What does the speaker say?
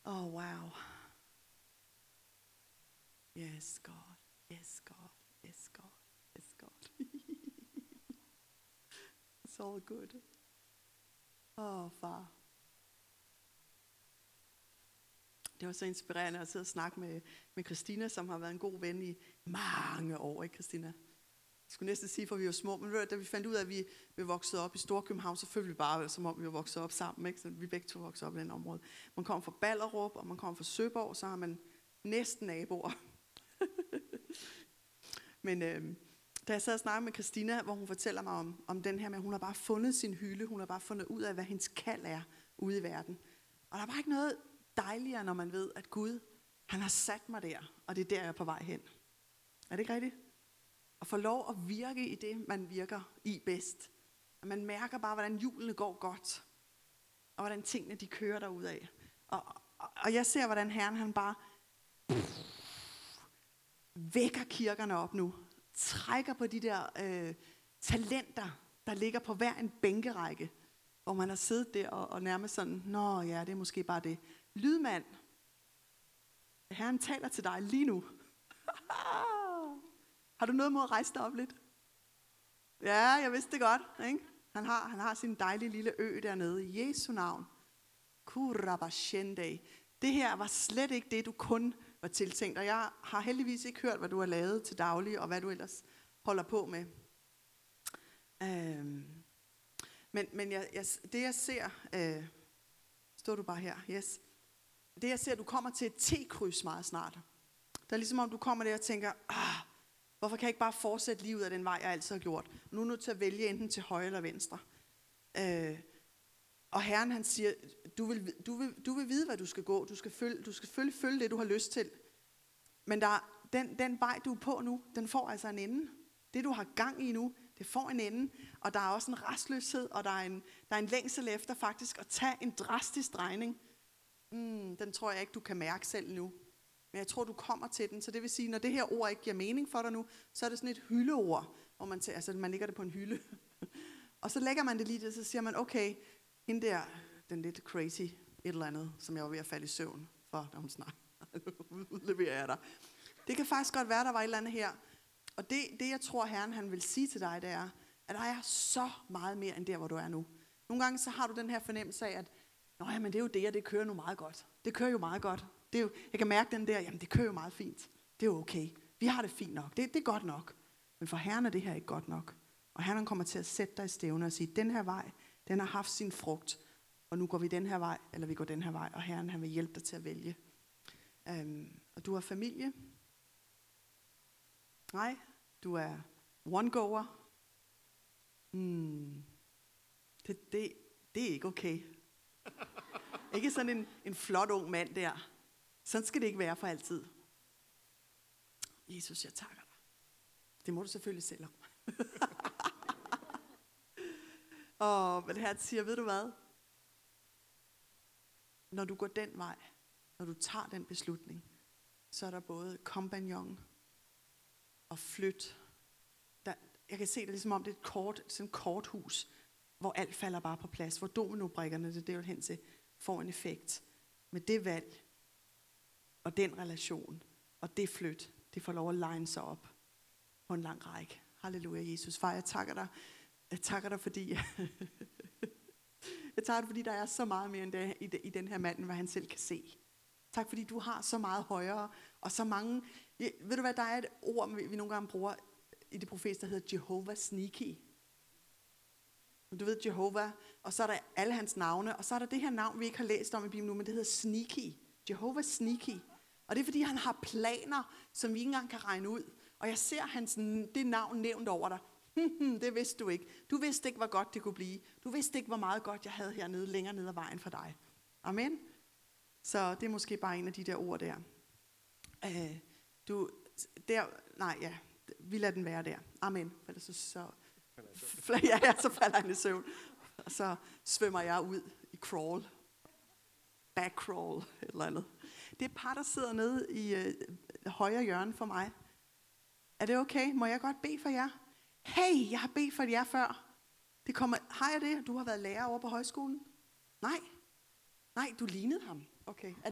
Oh, wow. Yes, God. Yes, God. Yes, God. Yes, God. It's all good. Oh, far. Det var så inspirerende at sidde og snakke med Christina, som har været en god ven i mange år, ikke Christina? Jeg skulle næsten sige, for vi var små, men da vi fandt ud af, at vi voksede op i Storkøbenhavn, så følte vi bare, som om vi var vokset op sammen, ikke? Så vi begge to voksede op i den område. Man kom fra Ballerup, og man kom fra Søborg, så har man næsten naboer. Men da jeg sad og snakkede med Christina, hvor hun fortæller mig om den her med, at hun har bare fundet sin hylde, hun har bare fundet ud af, hvad hendes kald er ude i verden. Og der er bare ikke noget dejligere, når man ved, at Gud, han har sat mig der, og det er der, jeg er på vej hen. Er det ikke rigtigt? At få lov at virke i det, man virker i bedst. At man mærker bare, hvordan hjulene går godt, og hvordan tingene, de kører derudad. Og jeg ser, hvordan Herren, han bare vækker kirkerne op nu. Trækker på de der talenter, der ligger på hver en bænkerække, hvor man har siddet der og nærmest sådan, nå ja, det er måske bare det. Lydmand, Herren taler til dig lige nu. Har du noget mod at rejse dig op lidt? Ja, jeg vidste det godt, ikke? Han har sin dejlige lille ø dernede, i Jesu navn. Kurabashende. Det her var slet ikke det, du kun var tiltænkt, og jeg har heldigvis ikke hørt, hvad du har lavet til daglig, og hvad du ellers holder på med. Men det jeg ser, står du bare her, yes. Det jeg ser, du kommer til et T-kryds meget snart. Det er ligesom om du kommer der og tænker, hvorfor kan jeg ikke bare fortsætte livet af den vej, jeg altid har gjort? Nu er du nødt til at vælge enten til højre eller venstre. Og Herren, han siger, du vil vide, hvad du skal gå. Du skal selvfølgelig følge det, du har lyst til. Men den vej, du er på nu, den får altså en ende. Det, du har gang i nu, det får en ende. Og der er også en rastløshed, og der er en længsel efter faktisk at tage en drastisk drejning. Den tror jeg ikke, du kan mærke selv nu. Men jeg tror, du kommer til den. Så det vil sige, når det her ord ikke giver mening for dig nu, så er det sådan et hyldeord, hvor man lægger det på en hylde. Og så lægger man det lige der, så siger man, okay, hende der, den lidt crazy et eller andet, som jeg var ved at falde i søvn for, da hun snakker. Udleverer jeg dig. Det kan faktisk godt være, der var et eller andet her. Og det jeg tror, Herren han vil sige til dig, det er, at der er så meget mere end der, hvor du er nu. Nogle gange så har du den her fornemmelse af, at men det er jo det, og det kører nu meget godt. Det kører jo meget godt. Det er jo, jeg kan mærke den der, jamen det kører jo meget fint. Det er jo okay. Vi har det fint nok. Det er godt nok. Men for Herren er det her ikke godt nok. Og Herren kommer til at sætte dig i stævne og sige, den her vej, den har haft sin frugt. Og nu går vi den her vej, eller vi går den her vej. Og Herren han vil hjælpe dig til at vælge. Og du har familie. Nej, du er one-goer. Det er ikke okay. Ikke sådan en flot ung mand der. Sådan skal det ikke være for altid. Jesus, jeg takker dig. Det må du selvfølgelig selv om. Men Herren siger, ved du hvad? Når du går den vej, når du tager den beslutning, så er der både kompagnon og flyt. Jeg kan se det ligesom om det er sådan et korthus, hvor alt falder bare på plads, hvor dominobrikkerne, det er jo hen til, får en effekt. Med det valg, og den relation, og det flyt, det får lov at line sig op på en lang række. Halleluja, Jesus. Far, jeg takker dig. Jeg takker dig, fordi der er så meget mere end det i den her mand, end hvad han selv kan se. Tak, fordi du har så meget højere, og så mange. Ved du hvad, der er et ord, vi nogle gange bruger i det profet, der hedder Jehovah Sneaky. Du ved Jehovah, og så er der alle hans navne, og så er der det her navn, vi ikke har læst om i Bibelen nu, men det hedder Sneaky. Jehovah Sneaky. Og det er fordi, han har planer, som vi ikke engang kan regne ud. Og jeg ser det navn nævnt over dig. Det vidste du ikke. Du vidste ikke, hvor godt det kunne blive. Du vidste ikke, hvor meget godt jeg havde hernede, længere ned ad vejen for dig. Amen. Så det er måske bare en af de der ord der. Vi lader den være der. Amen. For ellers så falder han i søvn. Og så svømmer jeg ud i crawl. Back crawl, et eller andet. Det er et par, der sidder nede i højre hjørne for mig. Er det okay? Må jeg godt bede for jer? Hey, jeg har bedt for jer før. Har jeg det? Du har været lærer over på højskolen? Nej, du lignede ham. Okay.